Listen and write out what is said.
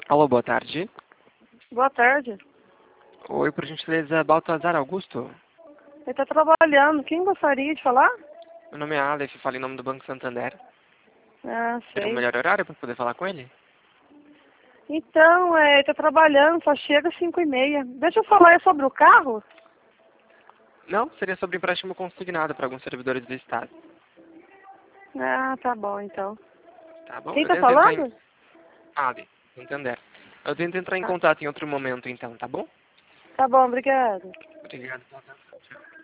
Alô, boa tarde. Boa tarde. Oi, por gentileza, Baltazar Augusto. Ele está trabalhando. Quem gostaria de falar? Meu nome é Aleph, falo em nome do Banco Santander. Ah, Teria um sei. melhor horário para poder falar com ele? Então, ele está trabalhando, só chega às 5h30. Deixa eu falar sobre o carro? Não, seria sobre empréstimo consignado para alguns servidores do Estado. Ah, tá bom, então. Tá bom? Quem Eu está tento entrar em... falando? Aleph, Santander. Eu tento entrar em Ah, contato em outro momento, então, tá bom? tá bom, obrigada. Obrigado pela atenção. Tchau.